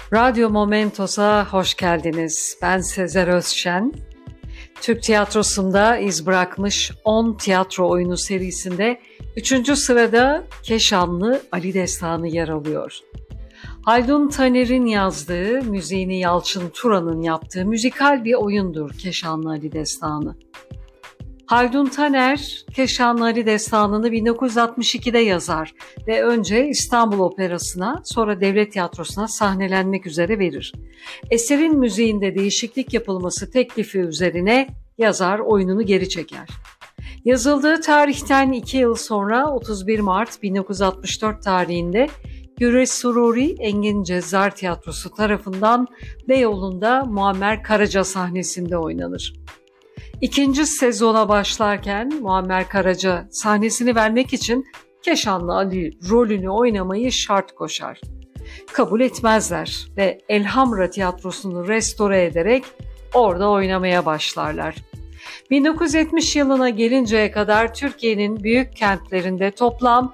Radyo Momentos'a hoş geldiniz. Ben Sezer Özşen. Türk tiyatrosunda iz bırakmış 10 tiyatro oyunu serisinde 3. sırada Keşanlı Ali Destanı yer alıyor. Haldun Taner'in yazdığı, müziğini Yalçın Turan'ın yaptığı müzikal bir oyundur Keşanlı Ali Destanı. Haldun Taner, Keşanlı Ali Destanı'nı 1962'de yazar ve önce İstanbul Operası'na, sonra Devlet Tiyatrosu'na sahnelenmek üzere verir. Eserin müziğinde değişiklik yapılması teklifi üzerine yazar oyununu geri çeker. Yazıldığı tarihten 2 yıl sonra 31 Mart 1964 tarihinde Güreş Sururi Engin Cezzar Tiyatrosu tarafından Beyoğlu'nda Muammer Karaca sahnesinde oynanır. İkinci sezona başlarken Muammer Karaca sahnesini vermek için Keşanlı Ali rolünü oynamayı şart koşar. Kabul etmezler ve Elhamra Tiyatrosu'nu restore ederek orada oynamaya başlarlar. 1970 yılına gelinceye kadar Türkiye'nin büyük kentlerinde toplam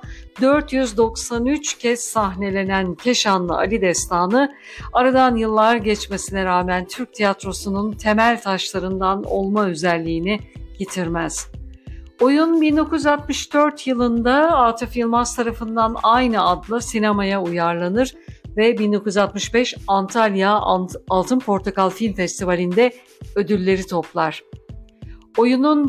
493 kez sahnelenen Keşanlı Ali Destanı, aradan yıllar geçmesine rağmen Türk tiyatrosunun temel taşlarından olma özelliğini yitirmez. Oyun 1964 yılında Atıf Yılmaz tarafından aynı adla sinemaya uyarlanır ve 1965 Antalya Altın Portakal Film Festivali'nde ödülleri toplar. Oyunun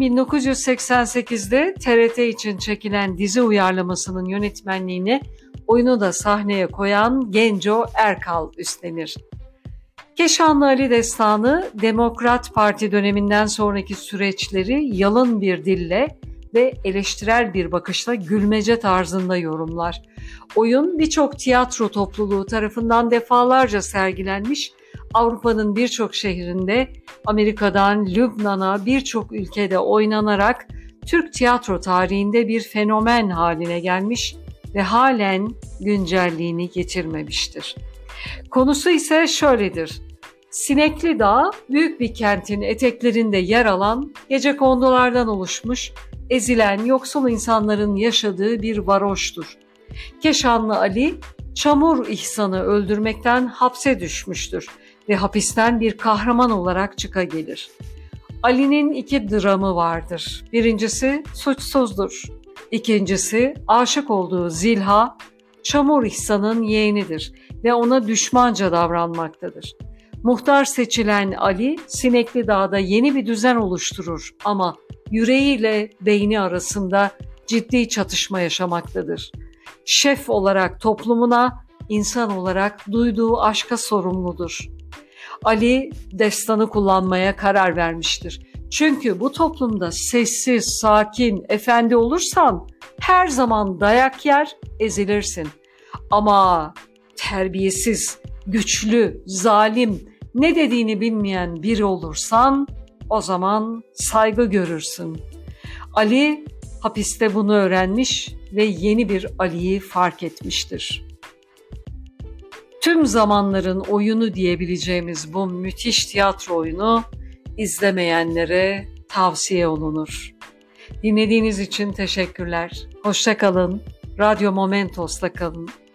1988'de TRT için çekilen dizi uyarlamasının yönetmenliğini oyunu da sahneye koyan Genco Erkal üstlenir. Keşanlı Ali Destanı, Demokrat Parti döneminden sonraki süreçleri yalın bir dille ve eleştirel bir bakışla gülmece tarzında yorumlar. Oyun birçok tiyatro topluluğu tarafından defalarca sergilenmiş, Avrupa'nın birçok şehrinde, Amerika'dan Lübnan'a birçok ülkede oynanarak Türk tiyatro tarihinde bir fenomen haline gelmiş ve halen güncelliğini yitirmemiştir. Konusu ise şöyledir. Sinekli Dağ, büyük bir kentin eteklerinde yer alan, gecekondulardan oluşmuş, ezilen yoksul insanların yaşadığı bir varoştur. Keşanlı Ali, Çamur İhsan'ı öldürmekten hapse düşmüştür ve hapisten bir kahraman olarak çıka gelir. Ali'nin 2 dramı vardır. Birincisi suçsuzdur. İkincisi aşık olduğu Zilha, Çamur İhsan'ın yeğenidir ve ona düşmanca davranmaktadır. Muhtar seçilen Ali, Sinekli Dağ'da yeni bir düzen oluşturur ama yüreğiyle beyni arasında ciddi çatışma yaşamaktadır. Şef olarak toplumuna, insan olarak duyduğu aşka sorumludur. Ali destanı kullanmaya karar vermiştir. Çünkü bu toplumda sessiz, sakin, efendi olursan her zaman dayak yer, ezilirsin. Ama terbiyesiz, güçlü, zalim, ne dediğini bilmeyen biri olursan o zaman saygı görürsün. Ali hapiste bunu öğrenmiş ve yeni bir Ali'yi fark etmiştir. Tüm zamanların oyunu diyebileceğimiz bu müthiş tiyatro oyunu izlemeyenlere tavsiye olunur. Dinlediğiniz için teşekkürler. Hoşça kalın. Radyo Momentos'ta kalın.